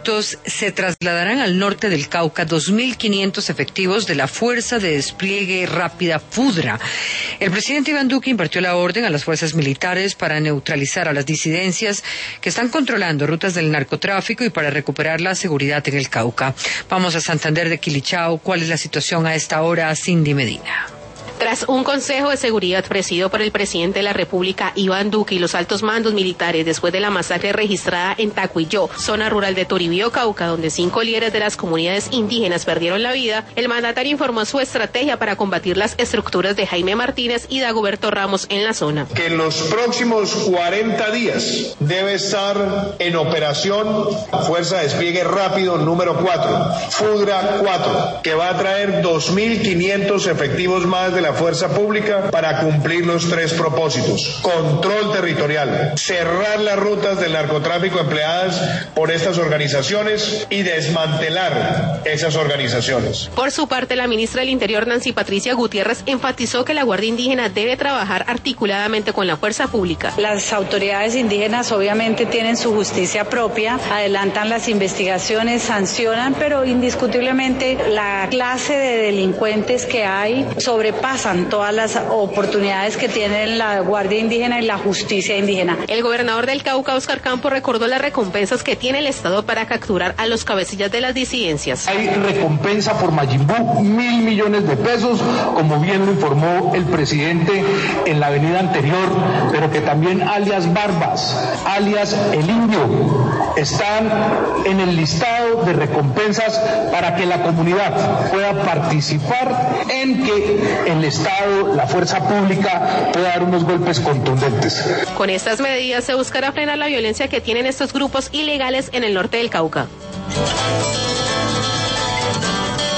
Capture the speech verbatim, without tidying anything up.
minutos se trasladarán al norte del Cauca dos mil quinientos efectivos de la Fuerza de Despliegue Rápida FUDRA. El presidente Iván Duque impartió la orden a las fuerzas militares para neutralizar a las disidencias que están controlando rutas del narcotráfico y para recuperar la seguridad en el Cauca. Vamos a Santander de Quilichao. ¿Cuál es la situación a esta hora? Cindy Medina. Tras un consejo de seguridad presidido por el presidente de la República, Iván Duque, y los altos mandos militares después de la masacre registrada en Tacuilló, zona rural de Toribío, Cauca, donde cinco líderes de las comunidades indígenas perdieron la vida, el mandatario informó su estrategia para combatir las estructuras de Jaime Martínez y Dagoberto Ramos en la zona. Que en los próximos cuarenta días debe estar en operación Fuerza de Despliegue Rápido número cuatro, FUDRA cuatro, que va a traer dos mil quinientos efectivos más de la fuerza pública para cumplir los tres propósitos: control territorial, cerrar las rutas del narcotráfico empleadas por estas organizaciones y desmantelar esas organizaciones. Por su parte, la ministra del Interior, Nancy Patricia Gutiérrez, enfatizó que la Guardia Indígena debe trabajar articuladamente con la fuerza pública. Las autoridades indígenas obviamente tienen su justicia propia, adelantan las investigaciones, sancionan, pero indiscutiblemente la clase de delincuentes que hay sobrepasan todas las oportunidades que tiene la Guardia Indígena y la justicia indígena. El gobernador del Cauca, Oscar Campo, recordó las recompensas que tiene el Estado para capturar a los cabecillas de las disidencias. Hay recompensa por Mayimbú, mil millones de pesos, como bien lo informó el presidente en la avenida anterior, pero que también alias Barbas, alias El Indio, están en el listado de recompensas para que la comunidad pueda participar en que el Estado, la fuerza pública, pueda dar unos golpes contundentes. Con estas medidas se buscará frenar la violencia que tienen estos grupos ilegales en el norte del Cauca.